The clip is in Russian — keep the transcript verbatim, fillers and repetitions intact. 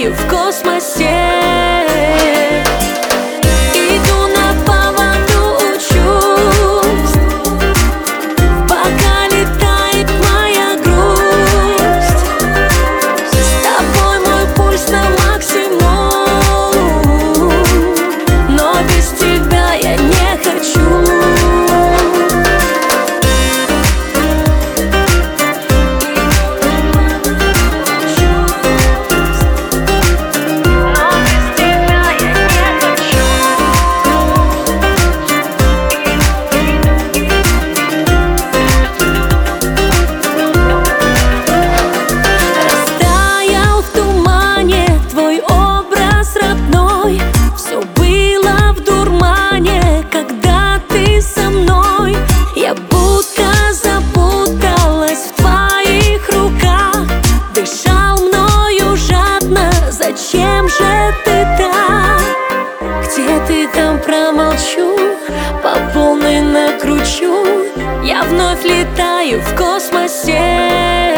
летаю в космосе. Иду на поводу у чувств, пока летает моя грусть. С тобой мой пульс на максимум, но без тебя я не хочу. Все было в дурмане, когда ты со мной. Я будто запуталась в твоих руках, дышал мною жадно. Зачем же ты так? Где ты там, промолчу, по полной накручу. Я вновь летаю в космосе.